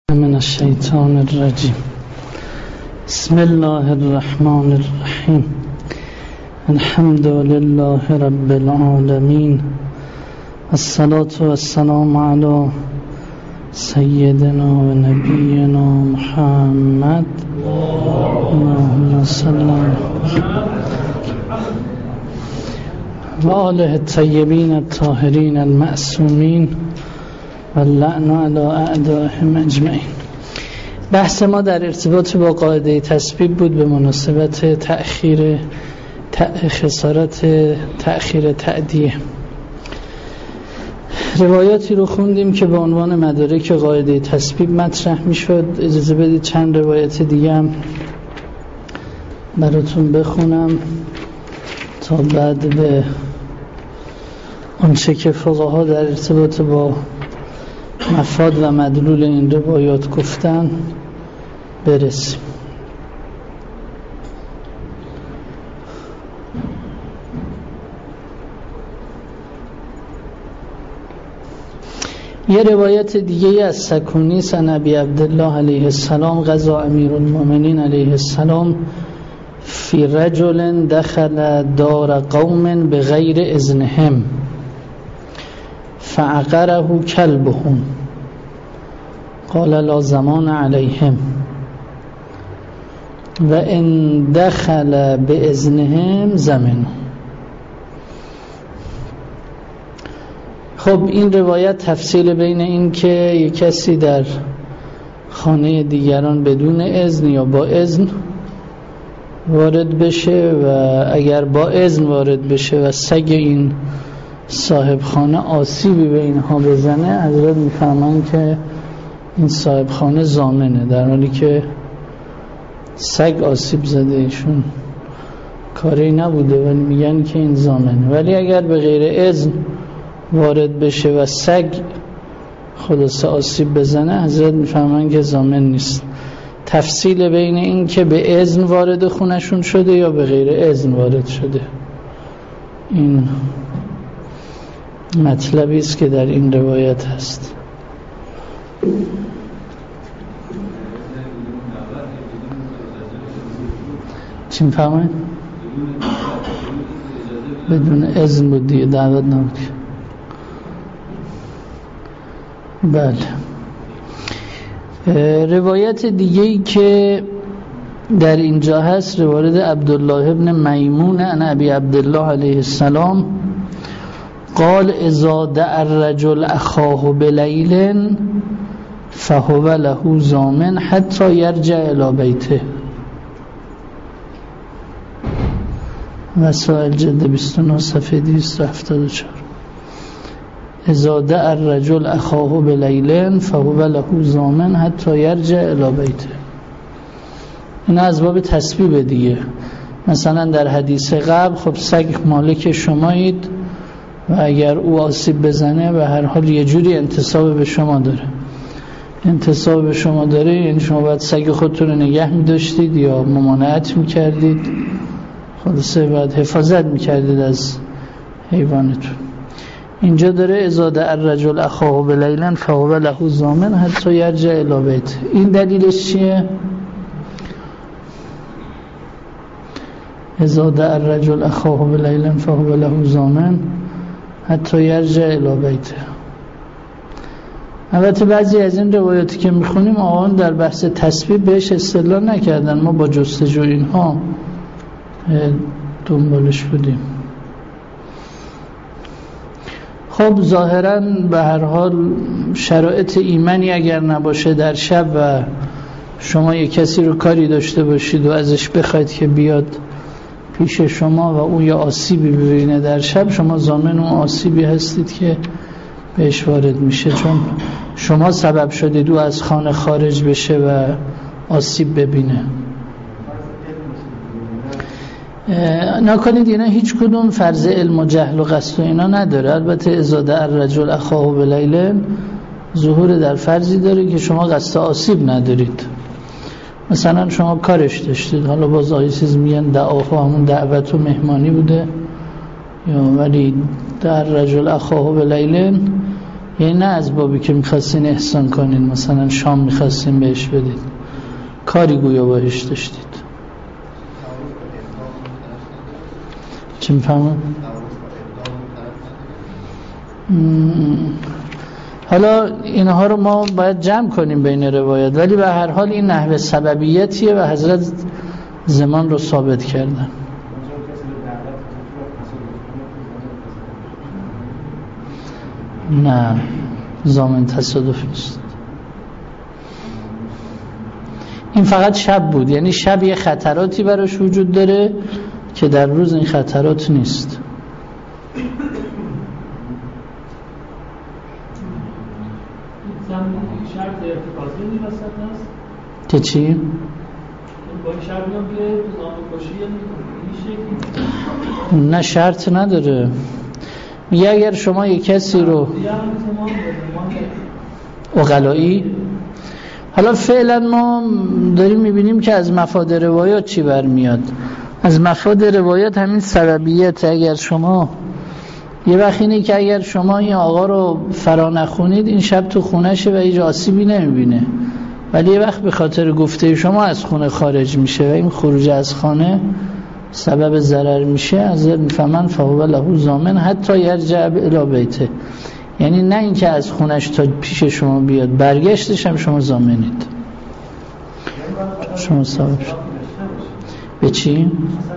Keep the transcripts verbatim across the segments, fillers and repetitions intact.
من الشیطان الرجیم. بسم الله الرحمن الرحیم. الحمد لله رب العالمین، الصلاة والسلام علی سیدنا و نبینا محمد اللهم صل و آله الطیبین الطاهرین المعصومین و اللعن علی اعدائهم اجمعین. بحث ما در ارتباط با قاعده تسبیب بود به مناسبت تأخیر خسارت تأخیر تعدیه. روایاتی رو خوندیم که به عنوان مدارک قاعده تسبیب مطرح می شد. اجازه بدید چند روایت دیگه هم براتون بخونم تا بعد به آنچه که فقها در ارتباط با مفاد و مدلول این روایات گفتن برسیم. یه روایت دیگه از سکونی عن ابی عبدالله علیه السلام قضا امیر المؤمنین علیه السلام فی رجل دخل دار قوم بغیر اذنهم فعقره کلبهم قال لا زمان علیهم و ان دخل باذنهم زمنوا. خب این روایت تفصیل بین این که یک کسی در خانه دیگران بدون اذن یا با اذن وارد بشه و اگر با اذن وارد بشه و سگ این صاحب خانه آسیبی به اینها بزنه، حضرت میفهمن که این صاحب خانه ضامنه، در حالی که سگ آسیب زده، ایشون کاری نبوده ولی میگن که این ضامنه. ولی اگر به غیر اذن وارد بشه و سگ خلاصه آسیب بزنه، حضرت میفهمن که ضامن نیست. تفصیل بین این که به اذن وارد خونشون شده یا به غیر اذن وارد شده، این مطلبی است که در این روایت هست. چی میفهمن؟ بدون اذن بود دیگه، دعوت نبود. بله. روایت دیگه‌ای که در اینجا هست روایت عبدالله ابن میمون عن ابی عبدالله علیه السلام قال اذا دعا الرجل اخاه بلیل فهو له ضامن حتی یرجع الی بیته. مسائل جلد بیست و نه صفحه دویست و هفتاد و چهار. اذا دعا الرجل اخاه بلیل فهو له ضامن حتی یرجع الی بیته. این از باب تسبیب دیگه. مثلا در حدیث قبل خب سگ مالک شمایید و اگر او آسیب بزنه به هر حال یه جوری انتساب به شما داره. انتساب به شما داره یعنی شما باید سگ خودتون رو نگه می داشتید یا ممانعت می کردید، خلاصه باید حفاظت می کردید از حیوانتون. اینجا داره اذا دعا الرجل اخاه بلیل فهو له ضامن حتی یرجع الی بیته. این دلیلش چیه؟ اذا دعا الرجل اخاه بلیل فهو له ضامن حتی یرجع الی بیته. البته بعضی از این روایاتی که میخونیم آقایان در بحث تسبیب بهش استدلال نکردن، ما با جستجو اینها دنبالش بودیم. خب ظاهراً به هر حال شرایط ایمنی اگر نباشه در شب و شما یک کسی رو کاری داشته باشید و ازش بخواید که بیاد پیش شما و اون یا آسیبی ببینه در شب، شما ضامن اون آسیبی هستید که بهش وارد میشه، چون شما سبب شدید او از خانه خارج بشه و آسیب ببینه. نکنید اینا هیچ کدوم فرض علم و جهل و قصد و اینا نداره. البته اذا دعا الرجل اخاه بلیل ظهور در فرضی داره که شما قصد آسیب ندارید. مثلا شما کارش داشتید، حالا باز آیه چیز میگن دعاها همون دعوت و مهمانی بوده، یا ولی در رجل اخاه بلیل یعنی نه از بابی که میخواستین احسان کنین، مثلا شام میخواستین بهش بدید، کاری گویا باهش داشتید. چی میفهمم؟ حالا اینها رو ما باید جمع کنیم بین روایت، ولی به هر حال این نحوه سببیتیه و حضرت زمان رو ثابت کردن. نه، ضامن تصادف نیست. این فقط شب بود، یعنی شب یه خطراتی براش وجود داره که در روز این خطرات نیست. شرط ارتکازی نیست هست که چی؟ با این شرط میگم که زمان کشی میشه، نه شرط نداره. میگه اگر شما یک کسی رو عقلایی، حالا فعلا ما داریم میبینیم که از مفاد روایات چی برمیاد. از مفاد روایات همین سببیت. اگر شما یه وقت اینه که اگر شما این آقا رو فرا نخونید این شب تو خونشه و هیچ آسیبی نمیبینه، ولی یه وقت به خاطر گفته شما از خونه خارج میشه و این خروج از خانه سبب ضرر میشه، از میفهمن فهو له ضامن حتی یرجع الی بیته. یعنی نه اینکه از خونش تا پیش شما بیاد، برگشتش هم شما ضامنید. شما صاحب شد به چی؟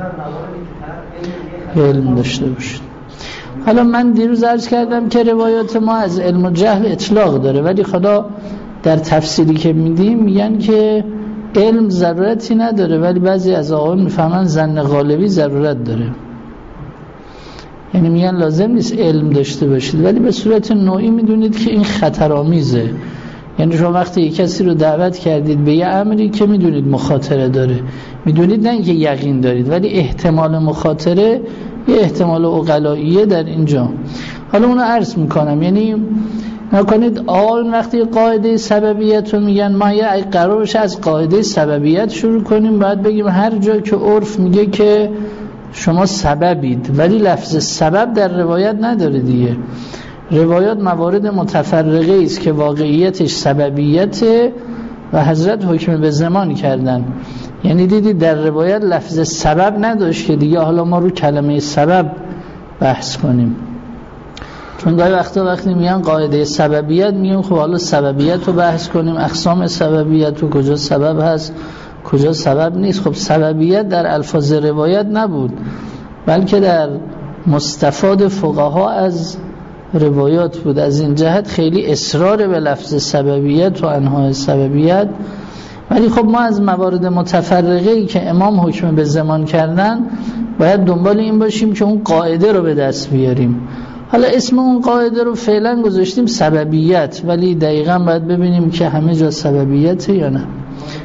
علم داشته باشید. حالا من دیروز عرض کردم که روایات ما از علم و جهل اطلاق داره، ولی خدا در تفسیری که میدیم میگن که علم ضرورتی نداره، ولی بعضی از آقایون میفهمن ظن غالبی ضرورت داره. یعنی میگن لازم نیست علم داشته باشید، ولی به صورت نوعی میدونید که این خطرآمیزه. یعنی شما وقتی یک کسی رو دعوت کردید به یه امری که میدونید مخاطره داره، میدونید نه اینکه یقین دارید، ولی احتمال مخاطره یه احتمال عقلاییه در اینجا. حالا اونو عرض میکنم. یعنی نکنید آن وقتی قاعده سببیت رو میگن، ما یه قرار باشه از قاعده سببیت شروع کنیم، باید بگیم هر جا که عرف میگه که شما سببید، ولی لفظ سبب در روایت نداره دیگه. روایات موارد متفرقه است که واقعیتش سببیته و حضرت حکم به زمان کردن. یعنی دیدید در روایت لفظ سبب نداشت که دیگه حالا ما رو کلمه سبب بحث کنیم. چون گاهی وقتا وقتی میگن قاعده سببیت میگن خب حالا سببیت رو بحث کنیم، اقسام سببیت رو کجا سبب هست کجا سبب نیست. خب سببیت در الفاظ روایت نبود، بلکه در مستفاد فقها از روایات بود. از این جهت خیلی اصرار به لفظ سببیت و انواع سببیت. ولی خب ما از موارد متفرقه‌ای که امام حکم به زمان کردن باید دنبال این باشیم که اون قاعده رو به دست بیاریم. حالا اسم اون قاعده رو فعلا گذاشتیم سببیت، ولی دقیقاً باید ببینیم که همه جا سببیته یا نه.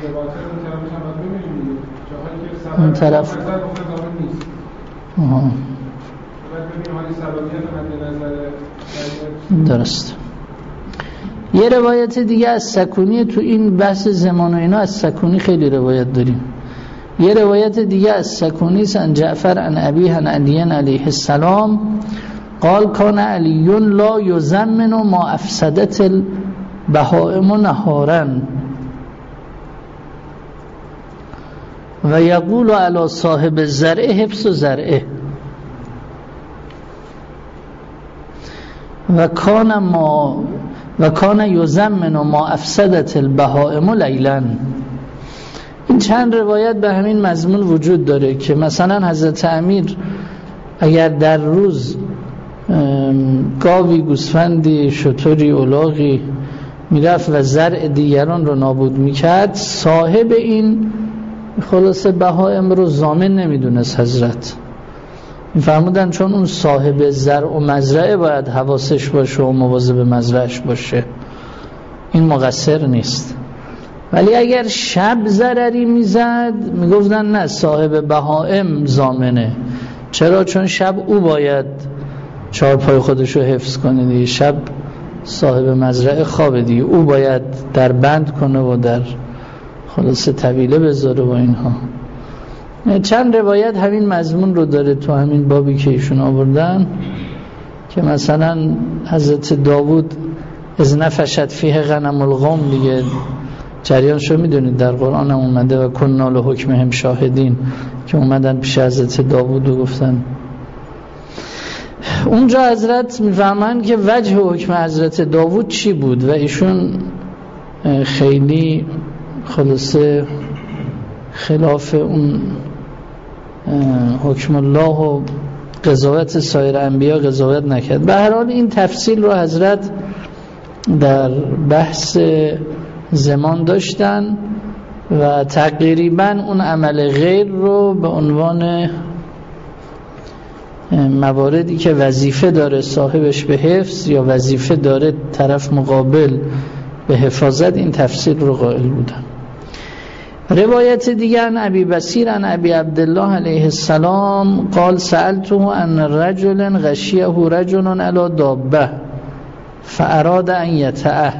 اون طرف آها درست. یه روایت دیگه از سکونی، تو این بحث زمان و اینا از سکونی خیلی روایت داریم. یه روایت دیگه از سکونی سن جعفر عن ابیه عن علی علیه السلام قال کان علی لا یزمن ما افسدت البهائم نهارا و یقول علی صاحب الزرع حبس زرعه و کان ما و کان یزمن ما افسدت البهائم لیلا. این چند روایت به همین مضمون وجود داره که مثلا حضرت امیر اگر در روز گاوی، گوسفندی، شتری، الاغی میرفت و زرع دیگران رو نابود میکرد، صاحب این خلاصه بهائم رو ضامن نمیدونست حضرت. میفرمودن چون اون صاحب زرع و مزرعه باید حواسش باشه و مواظب مزرعش باشه، این مقصر نیست. ولی اگر شب ضرری میزد میگفتن نه، صاحب بهائم ضامنه. چرا؟ چون شب او باید چارپای خودش رو حفظ کنه دیگه، شب صاحب مزرعه خوابه دیگه، او باید در بند کنه و در خلاصه طویله بذاره و اینها. چند روایت همین مضمون رو داره تو همین بابی که ایشون آوردن، که مثلا حضرت داوود از نفشت فیه غنم القوم دیگه جریانشو میدونید در قرآن هم اومده و کننا لحکمهم شاهدین که اومدن پیش حضرت داوود و گفتن. اونجا حضرت میفهمن که وجه حکم حضرت داوود چی بود و ایشون خیلی خلاصه خلاف اون حکم الله و قضاوت سایر انبیا قضاوت نکرد. به هر حال این تفصیل رو حضرت در بحث زمان داشتن و تقریبا اون عمل غیر رو به عنوان مواردی که وظیفه داره صاحبش به حفظ یا وظیفه داره طرف مقابل به حفاظت این تفصیل رو قائل بودن. روایت دیگر عن ابی بصیر عن ابی عبدالله علیه السلام قال سألته عن رجل غشیه رجل علی دابه فاراد ان یتعه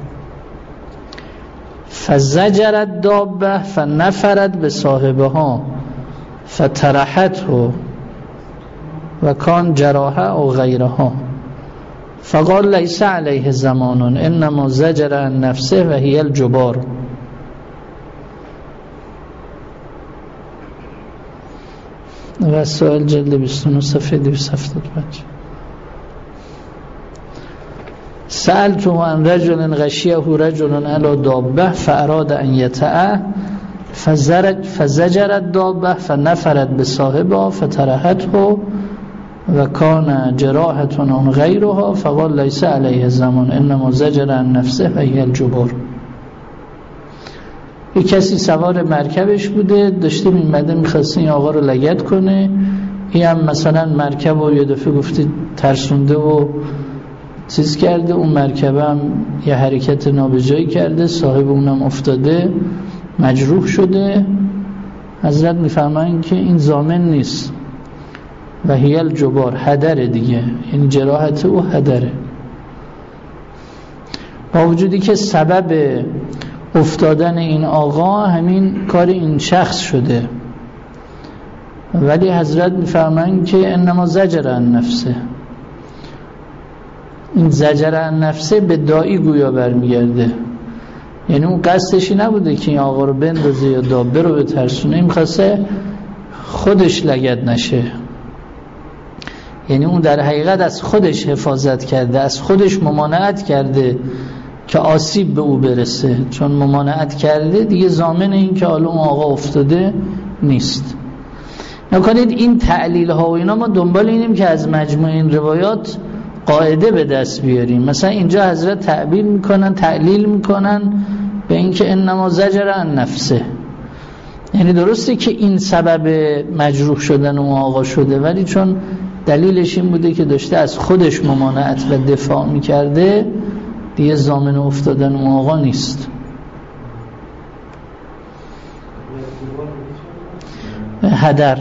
فزجرت دابه فنفرت بصاحبها فترحته و کان جراحه او غیرها فقال لیس علیه زمان انما زجر عن نفسه و هی الجبار. و سوال جلد بیست و نه صفحه دویست و هفتاد و پنج. سألته عن رجل غشیه رجل علی دابه فاراد ان یتعه فزجرت دابه فنفرت بصاحبها فترحته و کان جراحة عن غیرها فقال لیس علیه زمان انما زجر عن نفسه و هی الجبار. یک کسی سوار مرکبش بوده، داشته میمده میخواسته این آقا رو لگد کنه، این هم مثلا مرکب رو یه دفعه گفته ترسونده و چیز کرده، اون مرکب هم یه حرکت نابجایی کرده، صاحب اونم افتاده مجروح شده. حضرت میفرمایند که این ضامن نیست و هی الجبار، هدره دیگه، یعنی جراحت او هدره، با وجودی که سبب افتادن این آقا همین کار این شخص شده، ولی حضرت میفرمایند که انما زجر عن نفسه. این زجر عن نفسه به داعی گویا برمیگرده، یعنی اون قصدشی نبوده که این آقا رو بندازه یا دابه رو بترسونه، این میخواسته خودش لگد نشه، یعنی اون در حقیقت از خودش حفاظت کرده، از خودش ممانعت کرده که آسیب به او برسه، چون ممانعت کرده دیگه ضامن این که حالا اون آقا افتاده نیست. نکنید این تعلیل ها و اینا ما دنبال اینیم که از مجموع این روایات قاعده به دست بیاریم. مثلا اینجا حضرت تعبیر میکنن، تعلیل میکنن به این که انما زجر عن نفسه، یعنی درسته که این سبب مجروح شدن اون آقا شده، ولی چون دلیلش این بوده که داشته از خودش ممانعت و دفاع میکرده دیگه ضامن افتادن اون آقا نیست. هدر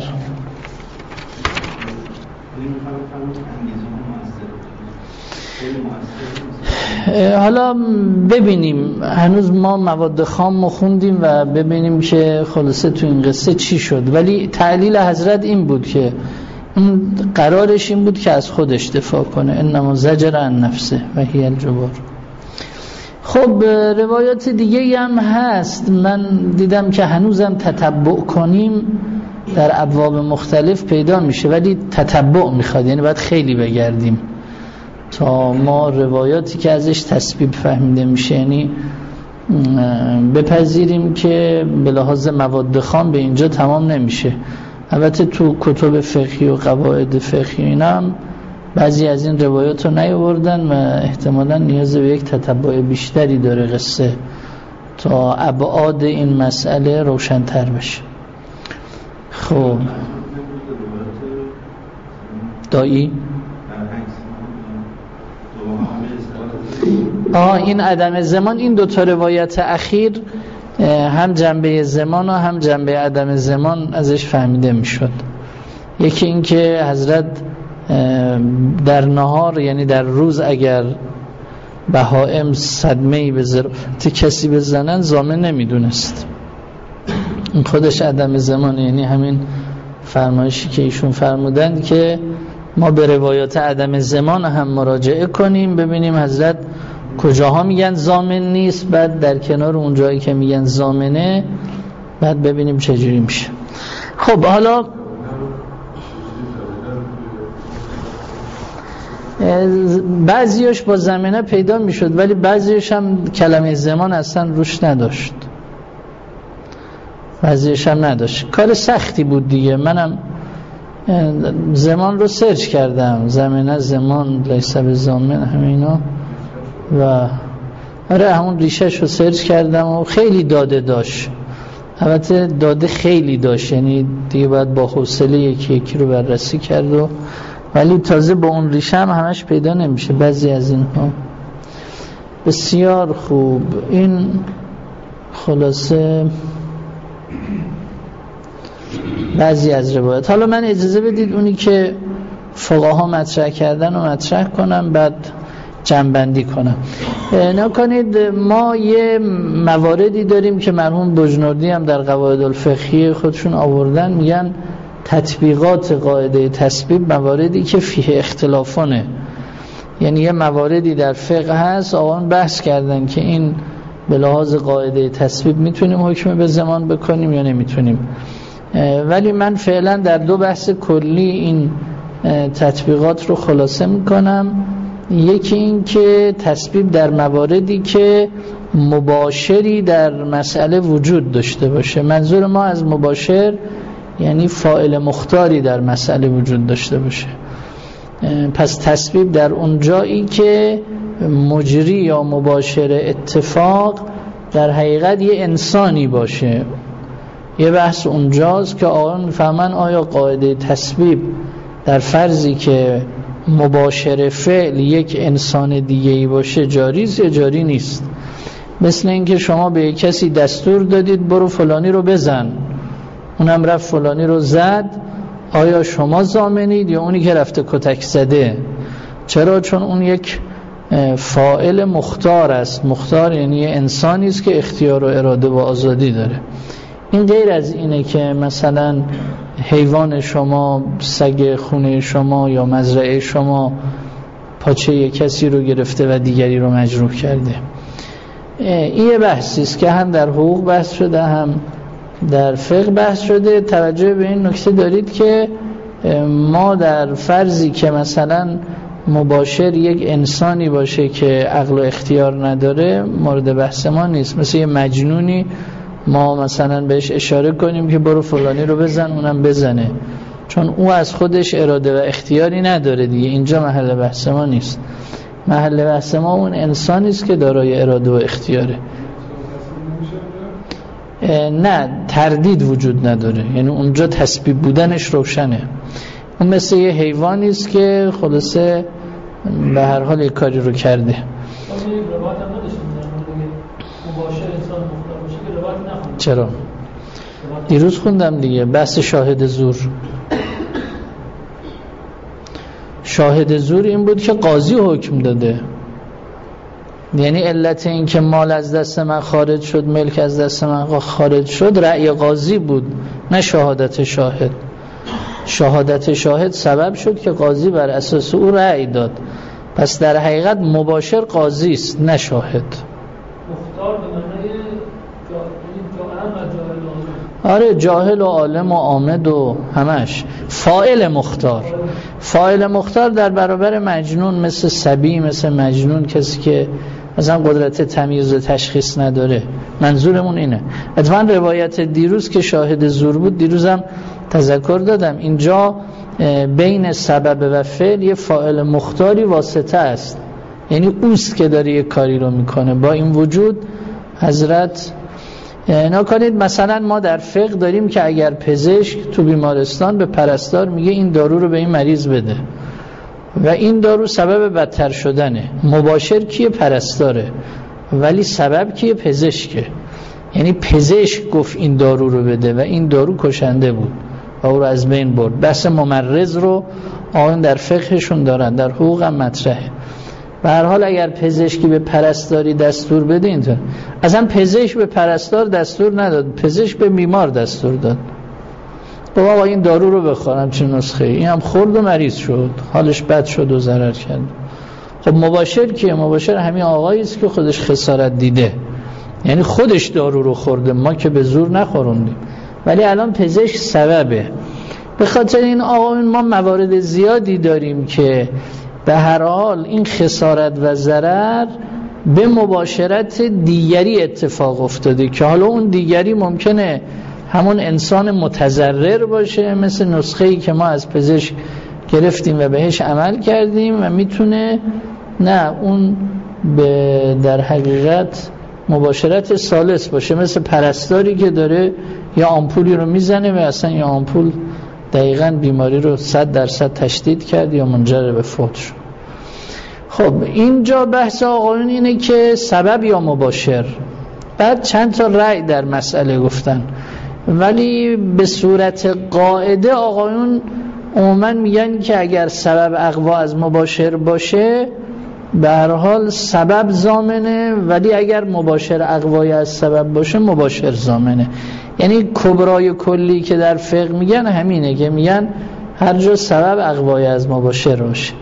حالا ببینیم، هنوز ما مواد خام خوندیم و ببینیم که خلاصه تو این قصه چی شد، ولی تعلیل حضرت این بود که این قرارش این بود که از خودش دفاع کنه، انما زجر عن نفسه و هی الجبار. خب روایات دیگه هم هست، من دیدم که هنوزم تتبع کنیم در ابواب مختلف پیدا میشه، ولی تتبع میخواد، یعنی باید خیلی بگردیم تا ما روایاتی که ازش تسبیب فهمیده میشه، یعنی بپذیریم که به لحاظ مواد خام به اینجا تمام نمیشه. البته تو کتب فقهی و قواعد فقهی اینا هم بعضی از این روایات رو نیاوردن و احتمالاً نیاز به یک تتبع بیشتری داره قصه تا ابعاد این مسئله روشن‌تر بشه. خب دایی آه این عدم زمان، این دو تا روایت اخیر هم جنبه زمان و هم جنبه عدم زمان ازش فهمیده میشد. یکی این که حضرت در نهار، یعنی در روز، اگر بهائم صدمه‌ای به ذرات کسی بزنن ضامن نمیدونست، این خودش عدم زمان، یعنی همین فرمایشی که ایشون فرمودند که ما به روایات عدم زمان هم مراجعه کنیم، ببینیم حضرت کجاها میگن ضامن نیست، بعد در کنار اون جایی که میگن ضامنه بعد ببینیم چجوری میشه. خب حالا بعضیش با زمینه پیدا میشد ولی بعضیش هم کلمه زمان اصلا روش نداشت، بعضیش هم نداشت. کار سختی بود دیگه. منم زمان رو سرچ کردم، زمینه زمان لیس بزامن همینا و آره همون ریشهش رو سرچ کردم و خیلی داده داشت. البته داده خیلی داشت، یعنی دیگه باید با حوصله یکی یکی رو بررسی کرد و ولی تازه با اون ریشه هم همش پیدا نمیشه بعضی از اینها. بسیار خوب. این خلاصه بعضی از روایت. حالا من اجازه بدید اونی که فقها مطرح کردن و مطرح کنم بعد جمع‌بندی کنم. نکنید ما یه مواردی داریم که مرحوم بجنوردی هم در قواعد الفقهی خودشون آوردن، میگن تطبیقات قاعده تسبیب مواردی که فیه اختلافانه، یعنی یه مواردی در فقه هست آقایان بحث کردن که این به لحاظ قاعده تسبیب میتونیم حکم به زمان بکنیم یا نمیتونیم، ولی من فعلا در دو بحث کلی این تطبیقات رو خلاصه میکنم. یکی این که تسبیب در مواردی که مباشری در مسئله وجود داشته باشه. منظور ما از مباشر یعنی فاعل مختاری در مسئله وجود داشته باشه. پس تسبیب در اون جایی که مجری یا مباشر اتفاق در حقیقت یه انسانی باشه. یه بحث اونجاست که آقایان میفهمن آیا قاعده تسبیب در فرضی که مباشر فعل یک انسان دیگه‌ای باشه جاریست یا جاری نیست. مثل اینکه شما به یک کسی دستور دادید برو فلانی رو بزن، اونم رفت فلانی رو زد، آیا شما ضامنید یا اونی که رفته کتک زده؟ چرا؟ چون اون یک فاعل مختار است. مختار یعنی انسانی است که اختیار و اراده و آزادی داره. این غیر از اینه که مثلا حیوان شما، سگ خونه شما یا مزرعه شما پاچه یک کسی رو گرفته و دیگری رو مجروح کرده. این یه بحثی است که هم در حقوق بحث شده هم در فقه بحث شده. توجه به این نکته دارید که ما در فرضی که مثلا مباشر یک انسانی باشه که عقل و اختیار نداره مورد بحث ما نیست. مثل یه مجنونی ما مثلا بهش اشاره کنیم که برو فلانی رو بزن، اونم بزنه، چون او از خودش اراده و اختیاری نداره دیگه. اینجا محل بحث ما نیست. محل بحث ما اون انسانی است که دارای اراده و اختیاره. نه، تردید وجود نداره، یعنی اونجا تسبیب بودنش روشنه. اون مثل یه حیوانی است که خلاصه به هر حال یک کاری رو کرده. چرا؟ دیروز خوندم دیگه بحث شاهد زور. شاهد زور این بود که قاضی حکم داده، یعنی علت این که مال از دست من خارج شد، ملک از دست من خارج شد، رأی قاضی بود، نه شهادت شاهد. شهادت شاهد سبب شد که قاضی بر اساس او رأی داد. پس در حقیقت مباشر قاضی است نه شاهد. مختار به معنای آره، جاهل و عالم و عامد و همش. فاعل مختار. فاعل مختار در برابر مجنون، مثل صبی، مثل مجنون، کسی که مثلا قدرت تمییز و تشخیص نداره. منظورمون اینه. اتفاقا روایت دیروز که شاهد زور بود، دیروزم تذکر دادم، اینجا بین سبب و فعل یه فاعل مختاری واسطه است، یعنی اوست که داره یه کاری رو میکنه. با این وجود حضرت نکنید مثلا ما در فقه داریم که اگر پزشک تو بیمارستان به پرستار میگه این دارو رو به این مریض بده و این دارو سبب بدتر شدنه، مباشر کیه؟ پرستاره، ولی سبب کیه؟ پزشکه. یعنی پزشک گفت این دارو رو بده و این دارو کشنده بود و او رو از بین برد. بحث ممرض رو آن در فقهشون دارن، در حقوق هم مطرحه. به هر حال اگر پزشکی به پرستاری دستور بده، اینطور اصلا پزشک به پرستار دستور نداد، پزشک به بیمار دستور داد. بابا این دارو رو بخورم چه نسخه، این هم خورد و مریض شد، حالش بد شد و ضرر کرد. خب مباشر که مباشر همین آقایی است که خودش خسارت دیده، یعنی خودش دارو رو خورده، ما که به زور نخوروندیم، ولی الان پزشک سببه. به خاطر این آقایون ما موارد زیادی داریم که به هر حال این خسارت و ضرر به مباشرت دیگری اتفاق افتاده که حالا اون دیگری ممکنه همون انسان متضرر باشه، مثل نسخه‌ای که ما از پزشک گرفتیم و بهش عمل کردیم، و میتونه نه اون به در حقیقت مباشرت ثالث باشه، مثل پرستاری که داره یا آمپولی رو میزنه و اصلا یا آمپول دقیقاً بیماری رو صد درصد تشدید کرد یا منجر به فوت شد. خب اینجا بحث آقایون اینه که سبب یا مباشر. بعد چند تا رأی در مسئله گفتن، ولی به صورت قاعده آقایون عموما میگن که اگر سبب اقوا از مباشر باشه به هر حال سبب ضامنه، ولی اگر مباشر اقوای از سبب باشه مباشر ضامنه. یعنی کبرای کلی که در فقه میگن همینه که میگن هر جا سبب اقوای از مباشر باشه.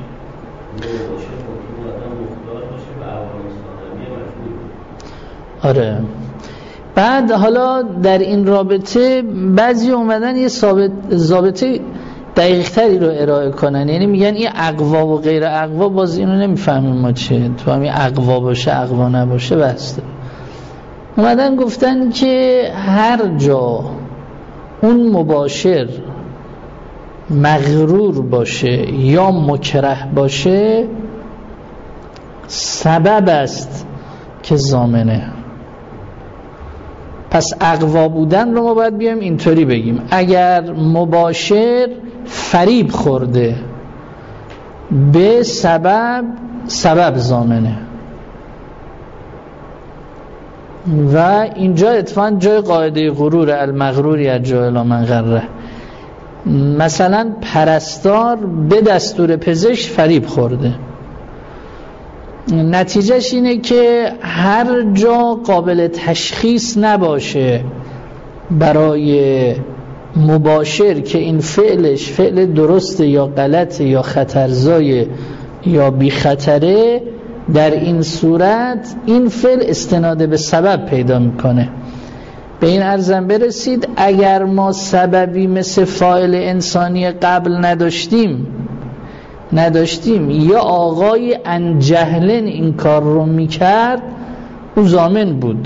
آره. بعد حالا در این رابطه بعضی اومدن یه ثابت ضابطه دقیق تری رو ارائه کنن، یعنی میگن این اقوا و غیر اقوا، باز اینو نمیفهمیم ما چه تو همین اقوا باشه اقوا نباشه بسته. اومدن گفتن که هر جا اون مباشر مغرور باشه یا مکره باشه سبب است که ضامنه. پس اقوا بودن رو ما باید بیایم اینطوری بگیم، اگر مباشر فریب خورده به سبب، سبب ضامنه. و اینجا اتفاقا جای قاعده غرور، المغرور یرجع الی من غره. مثلا پرستار به دستور پزشک فریب خورده، نتیجهش اینه که هر جا قابل تشخیص نباشه برای مباشر که این فعلش فعل درسته یا غلطه یا خطرزای یا بی خطره، در این صورت این فعل استناد به سبب پیدا میکنه. به این عرضم برسید اگر ما سببی مثل فاعل انسانی قبل نداشتیم نداشتیم یا آقای انجهلن این کار رو میکرد، او ضامن بود.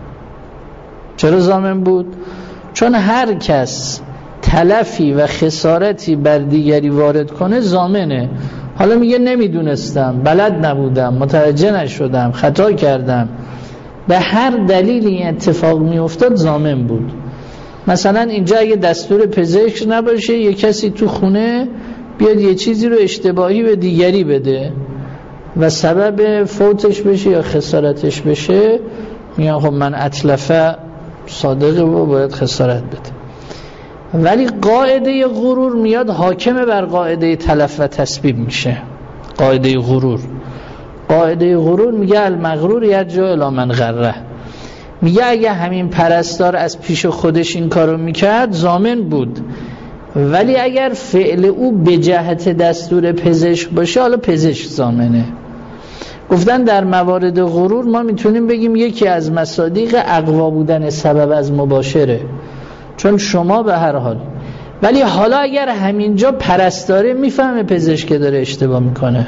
چرا ضامن بود؟ چون هر کس تلفی و خسارتی بر دیگری وارد کنه ضامنه. حالا میگه نمیدونستم، بلد نبودم، متوجه نشدم، خطا کردم، به هر دلیلی این اتفاق میافتاد ضامن بود. مثلا اینجا اگه دستور پزشک نباشه یه کسی تو خونه بیاد یه چیزی رو اشتباهی به دیگری بده و سبب فوتش بشه یا خسارتش بشه، میگن خب من اتلفه صادقه و باید خسارت بده. ولی قاعده غرور میاد حاکم بر قاعده تلف و تسبیب میشه. قاعده غرور قاعده غرور میگه المغرور یرجع الی من غره. میگه اگه همین پرستار از پیش خودش این کارو میکرد ضامن بود، ولی اگر فعل او به جهت دستور پزشک باشه حالا پزشک ضامنه. گفتن در موارد غرور ما میتونیم بگیم یکی از مصادیق اقوا بودن سبب از مباشره، چون شما به هر حال. ولی حالا اگر همینجا پرستاره میفهمه پزشک داره اشتباه میکنه،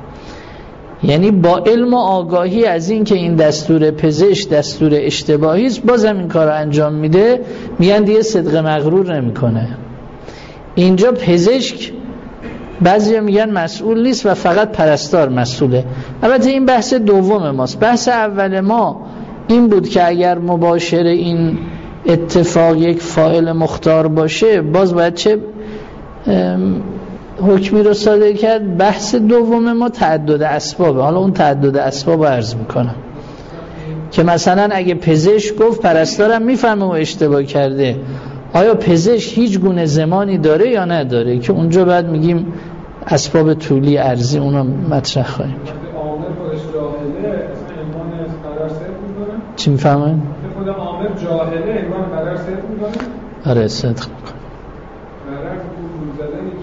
یعنی با علم و آگاهی از این که این دستور پزشک دستور اشتباهی است بازم این کار رو انجام میده، میگن دیگه صدق مغرور نمیکنه. اینجا پزشک بعضیا میگن مسئول نیست و فقط پرستار مسئوله. البته این بحث دوم ماست. بحث اول ما این بود که اگر مباشر این اتفاق یک فاعل مختار باشه باز باید چه حکمی رو صادر کرد. بحث دوم ما تعدد اسبابه. حالا اون تعدد اسباب رو عرض میکنم که مثلا اگه پزشک گفت پرستارم میفهمه و اشتباه کرده، آیا پزشک هیچ گونه زمانی داره یا نداره، که اونجا بعد میگیم اسباب طولی ارزی اونو مطرح خواهیم کرد. عامل خودش جاهله اصلا ایمان قرار صرف میکنه. چی میفهمن؟ خود عامل جاهله ایمان قرار صرف میکنه. آره صدق میکنه. قرار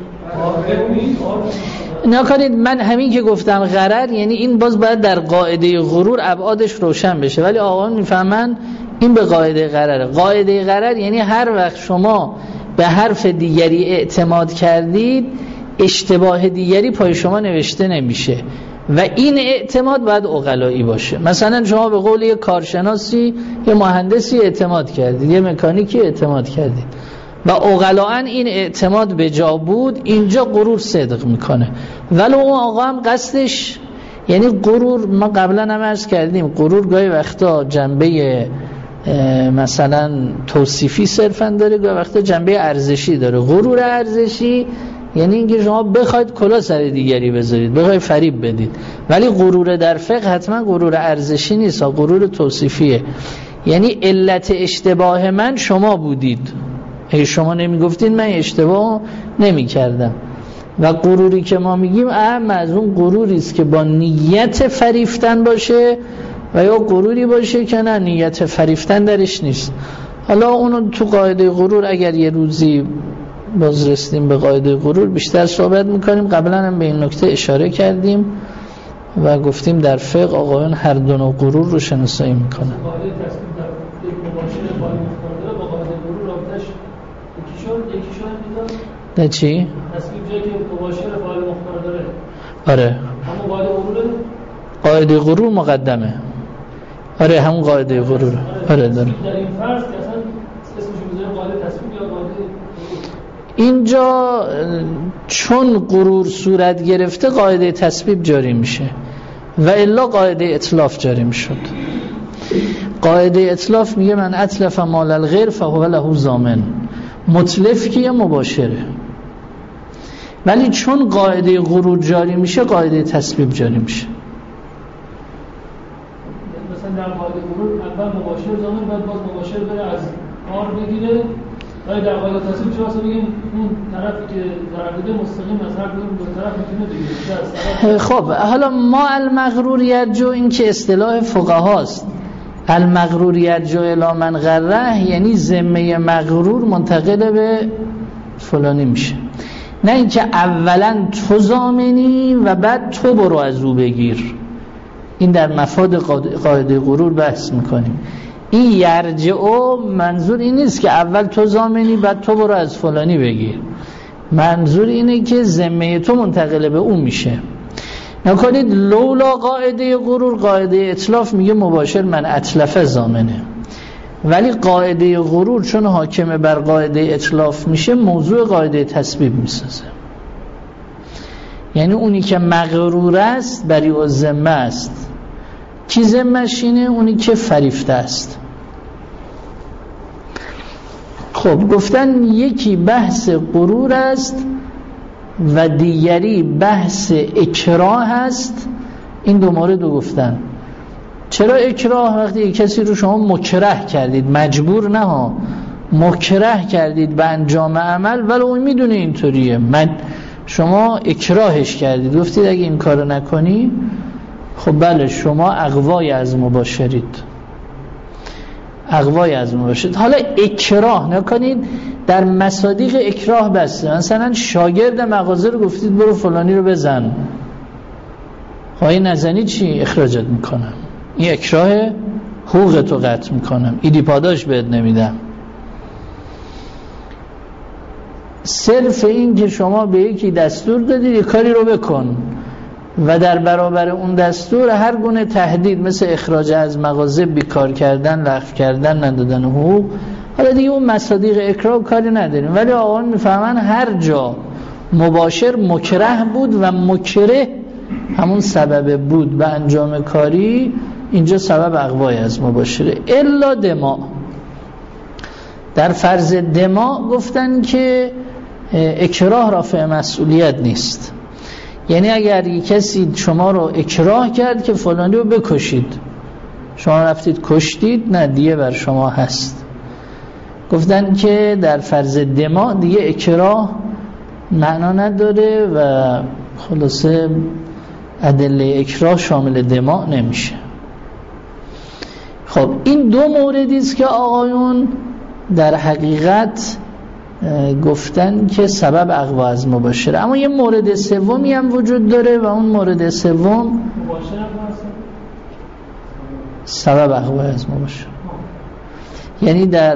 نکنید. من همین که گفتم غرر، یعنی این باز باید در قاعده غرور ابعادش روشن بشه، ولی آقایان میفهمن این به قاعده غرره. قاعده غرر یعنی هر وقت شما به حرف دیگری اعتماد کردید، اشتباه دیگری پای شما نوشته نمیشه و این اعتماد باید عقلایی باشه. مثلا شما به قول یک کارشناسی، یه مهندسی اعتماد کردید، یه مکانیکی اعتماد کردید و عقلاً این اعتماد به جا بود، اینجا غرور صدق میکنه. ولی اون آقا هم قصدش، یعنی غرور، ما قبلا هم عرض کردیم غرور گاهی وقتا جنبه مثلا توصیفی صرفا داره، گاهی وقتا جنبه ارزشی داره. غرور ارزشی یعنی اینکه شما بخواید کلا سر دیگری بذارید، بخواید فریب بدید. ولی غرور در فقه حتما غرور ارزشی نیست، غرور توصیفیه. یعنی علت اشتباه من شما بودید، اگه شما نمیگفتید من اشتباه نمی کردم. و غروری که ما میگیم اهم از اون غروری است که با نیت فریفتن باشه و یا غروری باشه که نه نیت فریفتن درش نیست. حالا اونو تو قاعده غرور اگر یه روزی باز رسیدیم به قاعده غرور بیشتر صحبت میکنیم. قبلا هم به این نکته اشاره کردیم و گفتیم در فقه آقایان هر دو نوع غرور رو شناسایی میکنن. قاعده تصمیم در یک مباشر با مختار با قاعده غرور رابطش یکیشون یکیشون میذاره. نه چی؟ تصمیم جایی که مباشر فاعل مختار داره. آره. همون قاعده غروره؟ قاعده غرور مقدمه. آره همون قاعده غرور. آره داره. در این فرض که اصلا اسمش میذاره قاعده تصمیم یا قاعده اینجا چون غرور صورت گرفته قاعده تسبیب جاری میشه و الا قاعده اتلاف جاری میشد. قاعده اتلاف میگه من اتلف مال الغیر فهو له ضامن، متلف که مباشره. ولی چون قاعده غرور جاری میشه قاعده تسبیب جاری میشه. مثلا در قاعده غرور اول مباشر ضامن، بعد باز مباشر بره از کار بگیره، ولی در قاعده تصمیم چرا اصلا بگیم اون طرفی که ضرر دیده مستقیم از هر کدوم دو طرف میتونه بگیره. خب حالا ما المغرور یرجو، این که اصطلاح فقهاست، المغرور یرجو الی من غره، یعنی ذمه مغرور منتقل به فلانی میشه، نه اینکه اولا تو ضامنی و بعد تو برو از او بگیر. این در مفاد قاعده غرور بحث میکنیم. این یرجعو منظور این نیست که اول تو ضامنی بعد تو برو از فلانی بگیر، منظور اینه که ذمه تو منتقل به اون میشه. نکنید لولا قاعده غرور، قاعده اتلاف میگه مباشر من اتلف ضامنه، ولی قاعده غرور چون حاکم بر قاعده اتلاف میشه موضوع قاعده تسبیب میسازه. یعنی اونی که مغرور است بریء الذمه است. کی ذمه‌ش اینه؟ اونی که فریفته است. خب گفتن یکی بحث غرور است و دیگری بحث اکراه است. این دو مورد رو گفتن. چرا اکراه؟ وقتی یک کسی رو شما مکره کردید، مجبور نه ها، مکره کردید به انجام عمل، ولی اون میدونه اینطوریه، من شما اکراهش کردید، گفتید اگه این کارو نکنی خب بله شما اغوای از مباشرید، اغوای از مباشرید. حالا اکراه نکنید، در مصادیق اکراه بسته. مثلا شاگرد مغازه رو گفتید برو فلانی رو بزن، خواهی نزنی چی؟ اخراجت میکنم. این اکراه، حقوقتو قطع میکنم، ایدی پاداش بهت نمیدم. صرف این که شما به یکی دستور دادید یک کاری رو بکن و در برابر اون دستور هر گونه تهدید مثل اخراج از مغازه، بیکار کردن، لغو کردن، ندادن حقوق، حالا دیگه اون مصادیق اکراه کاری نداریم. ولی آقایان میفهمن هر جا مباشر مکره بود و مکره همون سبب بود به انجام کاری، اینجا سبب اغوای از مباشره. الا دما، در فرض دما گفتن که اکراه رافع مسئولیت نیست. یعنی اگر یک کسی شما رو اکراه کرد که فلانی رو بکشید، شما رفتید کشتید، نه دیگه بر شما هست. گفتن که در فرض دما دیگه اکراه معنا نداره و خلاصه ادله اکراه شامل دما نمیشه. خب این دو موردی است که آقایون در حقیقت گفتن که سبب اقوا از مباشره. اما یه مورد سومی هم وجود داره و اون مورد سوم سبب اقوا از مباشره، یعنی در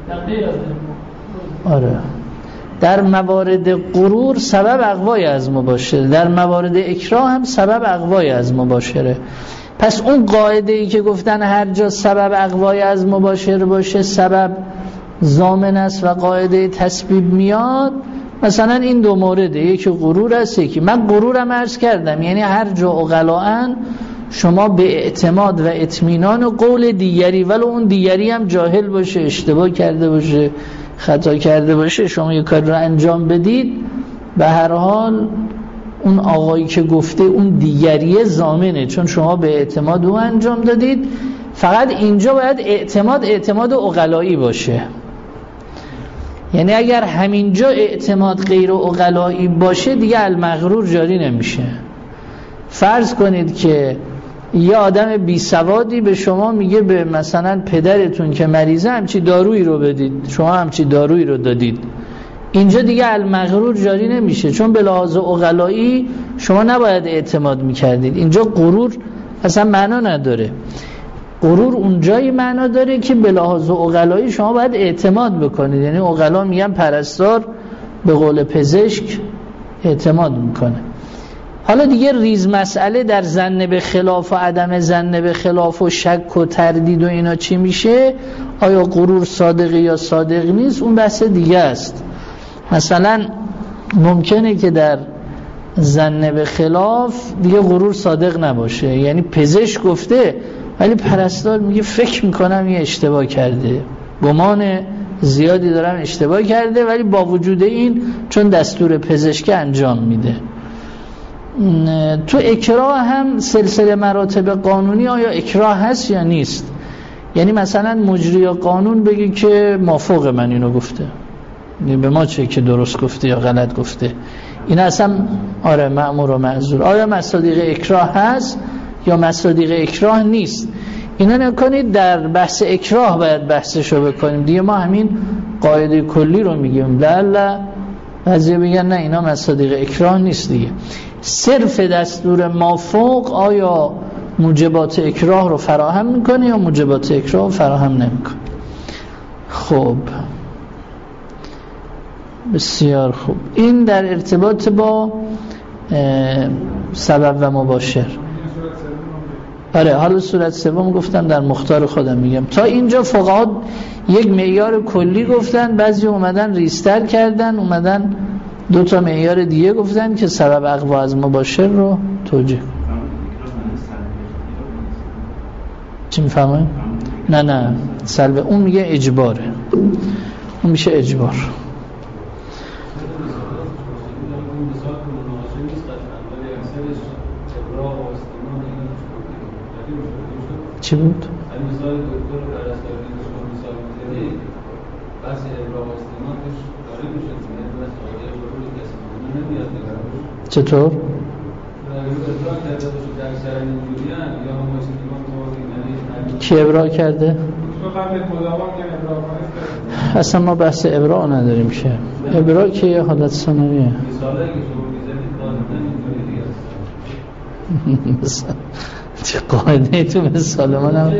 آره در موارد غرور سبب اقوای از مباشره، در موارد اکراه هم سبب اقوای از مباشره. پس اون قاعده ای که گفتن هر جا سبب اقوای از مباشر باشه سبب ضامن است و قاعده تسبیب میاد، مثلا این دو مورده، یکی غرور است، یکی من غرورم عرض کردم، یعنی هر جا عقلاً شما به اعتماد و اطمینان و قول دیگری ولو اون دیگری هم جاهل باشه، اشتباه کرده باشه، خطا کرده باشه، شما یک کار رو انجام بدید، به هر حال اون آقایی که گفته اون دیگریه ضامنه، چون شما به اعتماد او انجام دادید. فقط اینجا باید اعتماد اعتماد عقلایی باشه، یعنی اگر همینجا اعتماد غیر عقلایی باشه دیگه المغرور جاری نمیشه. فرض کنید که یه آدم بی سوادی به شما میگه به مثلا پدرتون که مریضه همچی دارویی رو بدید، شما همچی دارویی رو دادید، اینجا دیگه المغرور جاری نمیشه، چون به لحاظ عقلایی شما نباید اعتماد میکردید. اینجا غرور اصلا معنا نداره. غرور اونجایی معنا داره که به لحاظ عقلایی شما باید اعتماد بکنید، یعنی عقلا میگن پرستار به قول پزشک اعتماد میکنه. حالا دیگه ریز مسئله در ظن به خلاف و عدم ظن به خلاف و شک و تردید و اینا چی میشه، آیا غرور صادقه یا صادق نیست، اون بحث دیگه است. مثلا ممکنه که در ظن به خلاف دیگه غرور صادق نباشه، یعنی پزشک گفته ولی پرستار میگه فکر میکنم یه اشتباه کرده، گمان زیادی دارم اشتباه کرده، ولی با وجود این چون دستور پزشک انجام میده. تو اکراه هم سلسله مراتب قانونی آیا اکراه هست یا نیست، یعنی مثلا مجری قانون بگی که مافوق من اینو گفته، به ما چه که درست گفته یا غلط گفته، این اصلا آره مأمور و معذور. آیا مصادیق اکراه هست یا مصادیق اکراه نیست؟ اینا نکنید در بحث اکراه باید بحثشو بکنیم دیگه، ما همین قاعده کلی رو میگیم، لالا بعضی بگن نه اینا مصادیق اکراه نیست دیگه. صرف دستور مافوق آیا موجبات اکراه رو فراهم میکنه یا موجبات اکراه رو فراهم نمیکنه؟ خب بسیار خوب، این در ارتباط با سبب و مباشر. آره حالا صورت سوم گفتم در مختار خودم میگم. تا اینجا فقها یک معیار کلی گفتن، بعضی اومدن ریستر کردن، اومدن دو تا معیار دیگه گفتن که سبب اقوا از مباشر رو توجیه. چی میفهمه؟ نه نه سلبه، اون میگه اجباره، اون میشه اجبار. چی بود؟ مثال دکتر پرستاری داشتن مثال می‌زنی بس ابراز استنادش داره میشه، مثلا سوال ضروری کسی نمیاد دیگه. چطور؟ اگه ابراز کرده باشه در شرایط اینجوری ان یا ما استناد توضیح ندید. کی ابراز کرده؟ تو قبل مداوم که ابراز کنید. اصلا ما بحث ابراز نداریم که. ابراز که یه حالت ثانویه. مثالی که شما می‌زنید لازم اینجوری دیگه است. چه قاعده تو مثال من هم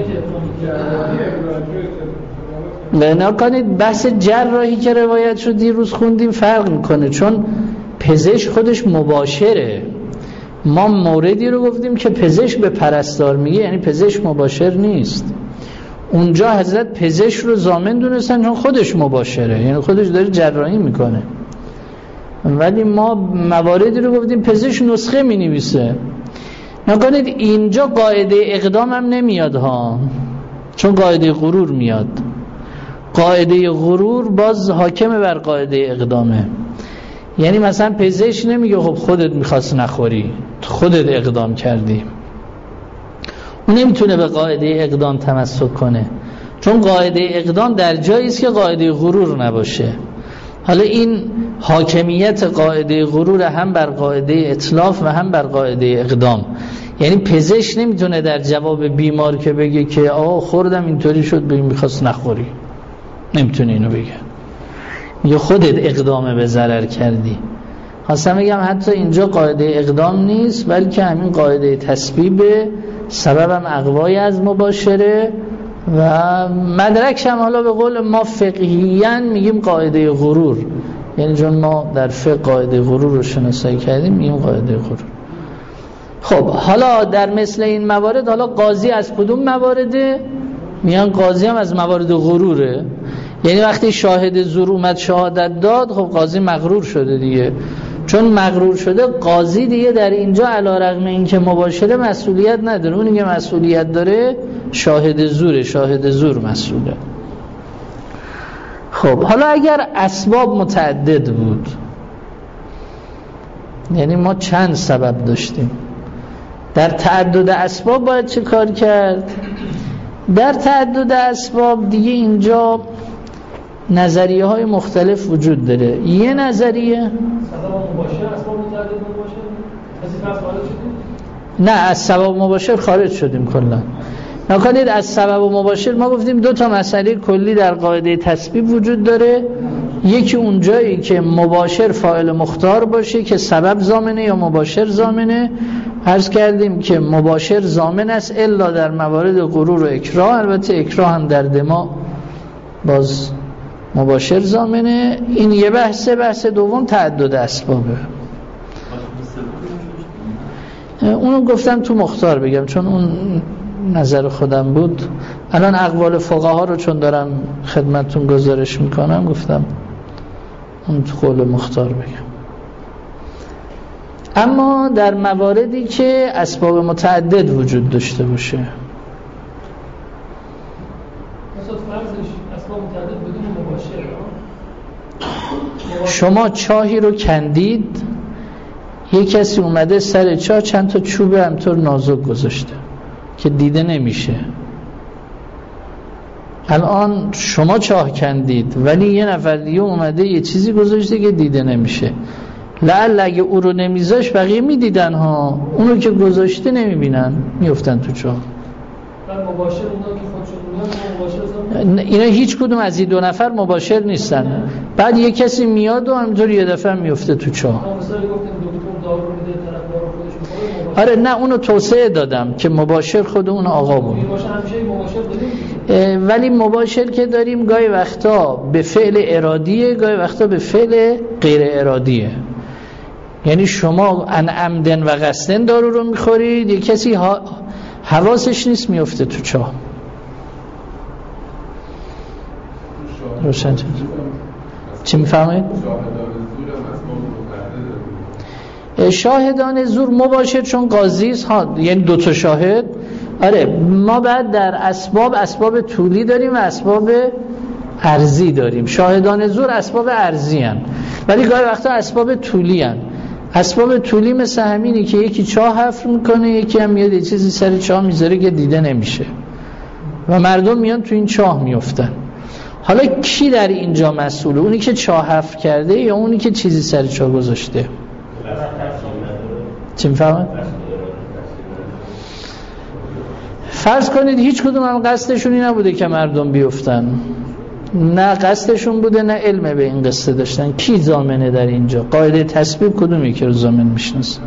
بنا کنید. بحث جراحی که روایت شد دیروز خوندیم فرق میکنه، چون پزشک خودش مباشره. ما موردی رو گفتیم که پزشک به پرستار میگه، یعنی پزشک مباشر نیست. اونجا حضرت پزشک رو ضامن دونستن چون خودش مباشره، یعنی خودش داره جراحی میکنه. ولی ما مواردی رو گفتیم پزشک نسخه مینویسه. نکنید اینجا قاعده اقدام هم نمیاد ها، چون قاعده غرور میاد. قاعده غرور باز حاکمه بر قاعده اقدامه، یعنی مثلا پزشک نمیگه خب خودت میخواست نخوری، خودت اقدام کردی. اون نمیتونه به قاعده اقدام تمسک کنه، چون قاعده اقدام در جایی است که قاعده غرور نباشه. حالا این حاکمیت قاعده غرور هم بر قاعده اتلاف و هم بر قاعده اقدام، یعنی پزشک نمیتونه در جواب بیمار که بگه که آه خوردم اینطوری شد بگه میخواست نخوری، نمیتونه اینو بگه. میگه خودت اقدام به ضرر کردی. خواستم بگم حتی اینجا قاعده اقدام نیست، بلکه همین قاعده تسبیب، سببم اقوای از مباشره و مدرکش هم حالا به قول ما فقهیاً میگیم قاعده غرور، یعنی چون ما در فقه قاعده غرور رو شناسایی کردیم میگیم قاعده غرور. خب حالا در مثل این موارد، حالا قاضی از کدوم موارده؟ میان قاضی هم از موارد غروره، یعنی وقتی شاهد زور اومد شهادت داد، خب قاضی مغرور شده دیگه. چون مغرور شده قاضی دیگه در اینجا علیرغم اینکه مباشره مسئولیت نداره، اونی که مسئولیت داره شاهد زوره، شاهد زور مسئوله. خب حالا اگر اسباب متعدد بود، یعنی ما چند سبب داشتیم، در تعدد اسباب باید چه کار کرد؟ در تعدد اسباب دیگه اینجا نظریه های مختلف وجود داره. یه نظریه سبب مباشر اسباب متعدد مباشر از این بحث خارج شدیم؟ نه، از سبب مباشر خارج شدیم کلا. نکنید از سبب مباشر ما گفتیم دو تا مسئله کلی در قاعده تسبیب وجود داره. یکی اونجایی که مباشر فاعل مختار باشه که سبب ضامنه یا مباشر ضامنه. عرض کردیم که مباشر ضامن است الا در موارد غرور و اکراه، البته اکراه هم در دماء باز مباشر ضامنه. این یه بحثه. بحث دوم تعدد اسبابه. اونو گفتم تو مختار بگم چون اون نظر خودم بود. الان اقوال فقها رو چون دارم خدمتتون گزارش میکنم گفتم اون تو قول مختار بگم. اما در مواردی که اسباب متعدد وجود داشته باشه، مثلا فرضش اسباب متعدد بدون مباشر، شما چاهی رو کندید، یک کسی اومده سر چاه چند تا چوب همطور نازک گذاشته که دیده نمیشه. الان شما چاه کندید ولی یه نفر دیگه اومده یه چیزی گذاشته که دیده نمیشه. لعل اگه او رو نمیذاش بقیه میدیدن ها، اونو که گذاشته نمیبینن، میفتن تو چاه. مباشر اونا که خودشون میان مباشر، اینا هیچ کدوم از این دو نفر مباشر نیستن. بعد یه کسی میاد و همینطور یه دفعه میفته تو چاه. مثلا گفتم دکتر دارو میده طرف دارو خودش میخوره. آره نه، اونو توسعه دادم که مباشر خود اون آقا بود. همیشه مباشر داریم، ولی مباشر که داریم گاهی وقتا به فعل ارادیه، گاهی وقتا به فعل غیر ارادیه. یعنی شما ان عمدن و قصدن دارو رو میخورید، یک کسی ها حواسش نیست میفته تو چاه. روشن شد. چی میفهمید؟ شاهدان زور مباشر چون قاضی است ها، یعنی دو تا شاهد. آره ما بعد در اسباب اسباب طولی داریم و اسباب عرضی داریم. شاهدان زور اسباب عرضی هن ولی گاهی وقتا اسباب طولی هن. اسباب طولی مثل همینی که یکی چاه حفر میکنه، یکی هم میاد یه چیزی سر چاه میذاره که دیده نمیشه و مردم میان تو این چاه میفتن. حالا کی در اینجا مسئوله؟ اونی که چاه حفر کرده یا اونی که چیزی سر چاه گذاشته؟ چی میفهمن؟ فرض کنید هیچ کدوم هم قصدشونی نبوده که مردم بیفتن، نه قصدشون بوده نه علم به این قصه داشتن. کی ضامنه در اینجا؟ قاعده تسبیب کدومی که رو ضامن میشناسه؟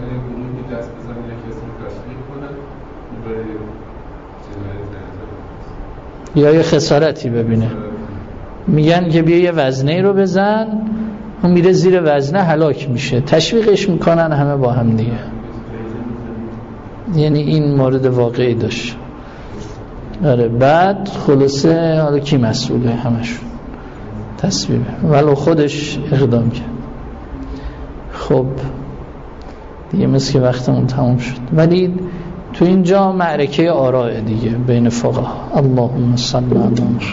یا یه خسارتی ببینه، میگن که بیا یه وزنه رو بزن، اون میره زیر وزنه هلاک میشه، تشویقش میکنن همه با هم دیگه. یعنی این مورد واقعی داشت. آره بعد خلاصه حالا کی مسئوله؟ همشون تسبیبه ولو خودش اقدام کرد. خب دیگه مثل که وقتمون تموم شد، ولی تو اینجا معرکه آراء دیگه بین فقها. اللهم صل علی محمد.